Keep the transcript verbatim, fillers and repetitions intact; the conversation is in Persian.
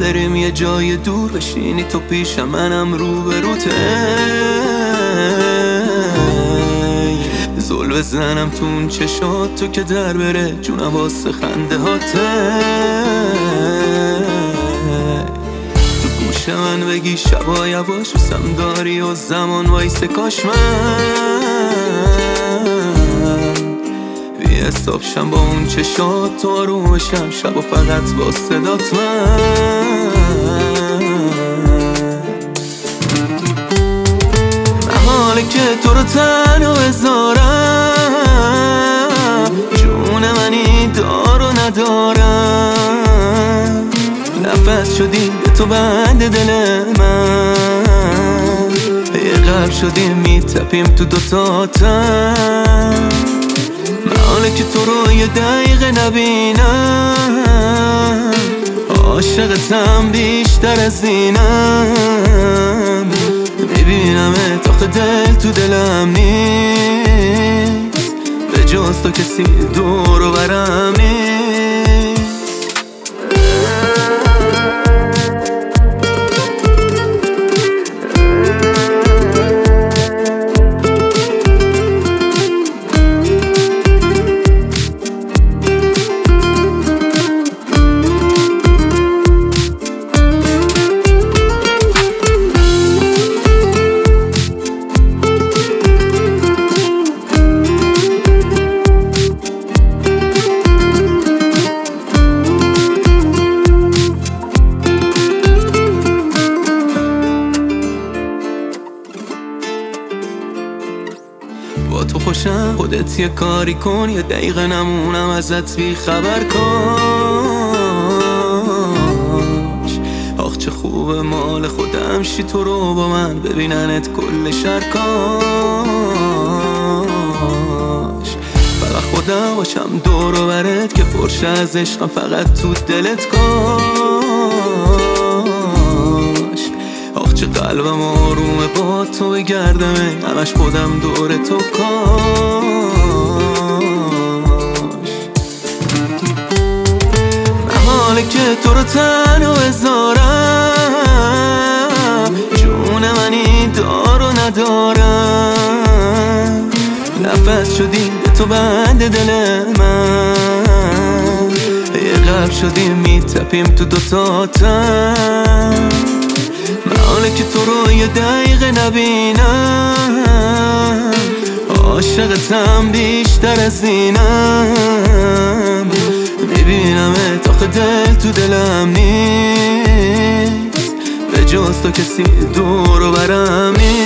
بریم یه جای دور، بشینی تو پیشم منم روبروته. زل بزنم تو اون چشات تو که در بره جونم واسه خنده هاته. تو گوش من بگی شبا یواش دوستم داری و زمان وایسه کاش من بی حساب شم با اون چشات تو آرومشم شبا فقط با صدات من. حاله که تو رو تنها بذارم جون منی دار و ندارم. نفس شدیم به تو بند دل من، یه قلب شدیم میتپیم تو دوتاتم. من حاله که تو رو یه دقیقه نبینم عاشقتم بیشتر از اینم. میبینمت آخه دل تو دلم نیست، به جز تو کسی دور و برم نیست. با تو خوشم خودت یه کاری کن، یه دقیقه نمونم ازت بی خبر کاش. آخ چه خوبه مال خودم شی تو رو با من ببیننت کل شهر کاش. فقط خودم باشم دور و برت که پرشه از عشقم فقط تو دلت کاش. آخ چه قلبم آرومه با تو بگردمه همش خودم دور تو کاش. من حاله که تو رو تنها بذارم جون منی دار و ندارم. نفس شدیم به تو بند دل من، یه قلب شدیم میتپیم تو دوتاتم. من حاله که تو رو یه دقیقه نبینم عاشقتم بیشتر از اینم. میبینمت آخه دل تو دلم نیست، به جز تو کسی دور و برم نیست.